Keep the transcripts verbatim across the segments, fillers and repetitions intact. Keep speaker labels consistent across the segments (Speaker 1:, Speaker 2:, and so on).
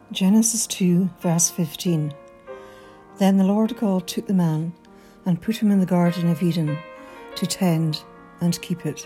Speaker 1: Genesis two, verse fifteen. Then the Lord God took the man and put him in the Garden of Eden to tend and keep it.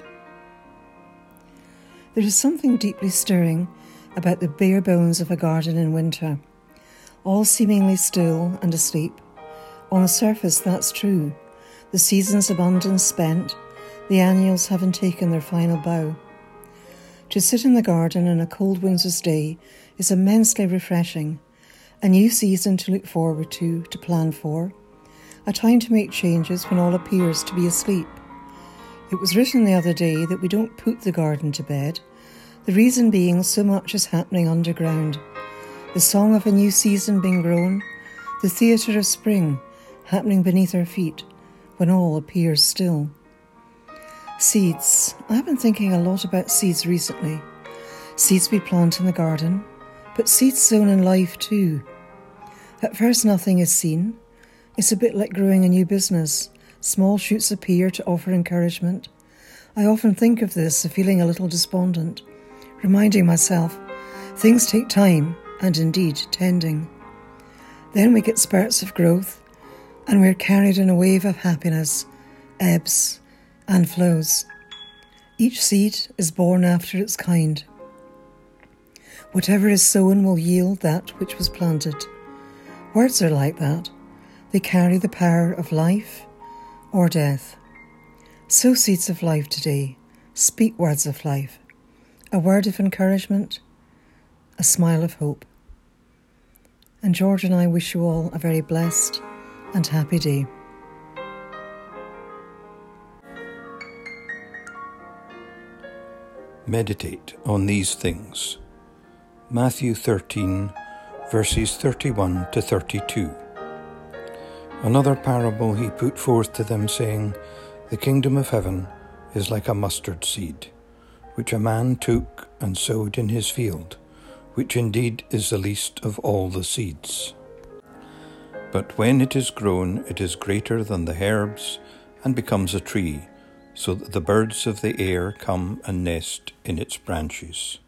Speaker 1: There is something deeply stirring about the bare bones of a garden in winter, all seemingly still and asleep. On the surface, that's true. The season's abundance spent, the annuals having taken their final bow. To sit in the garden on a cold winter's day is immensely refreshing, a new season to look forward to, to plan for, a time to make changes when all appears to be asleep. It was written the other day that we don't put the garden to bed, the reason being so much is happening underground. The song of a new season being grown, the theatre of spring happening beneath our feet when all appears still. Seeds. I've been thinking a lot about seeds recently. Seeds we plant in the garden, but seeds sown in life too. At first nothing is seen. It's a bit like growing a new business. Small shoots appear to offer encouragement. I often think of this, feeling a little despondent, reminding myself things take time and indeed tending. Then we get spurts of growth and we're carried in a wave of happiness, ebbs and flows. Each seed is born after its kind. Whatever is sown will yield that which was planted. Words are like that. They carry the power of life or death. Sow seeds of life today. Speak words of life. A word of encouragement, a smile of hope. And George and I wish you all a very blessed and happy day.
Speaker 2: Meditate on these things. Matthew thirteen, verses thirty-one to thirty-two. Another parable he put forth to them, saying, The kingdom of heaven is like a mustard seed, which a man took and sowed in his field, which indeed is the least of all the seeds. But when it is grown, it is greater than the herbs, and becomes a tree, so that the birds of the air come and nest in its branches.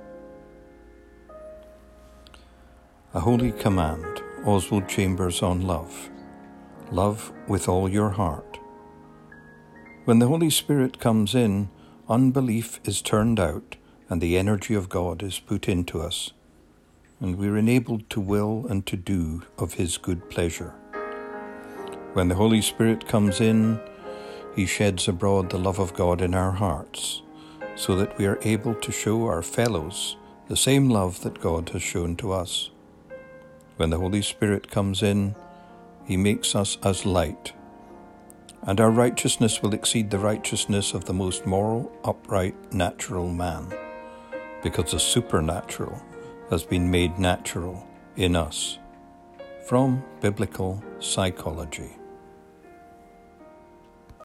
Speaker 2: A holy command, Oswald Chambers on love. Love with all your heart. When the Holy Spirit comes in, unbelief is turned out and the energy of God is put into us, and we are enabled to will and to do of His good pleasure. When the Holy Spirit comes in, He sheds abroad the love of God in our hearts, so that we are able to show our fellows the same love that God has shown to us. When the Holy Spirit comes in, He makes us as light, and our righteousness will exceed the righteousness of the most moral, upright, natural man, because the supernatural has been made natural in us. From Biblical Psychology.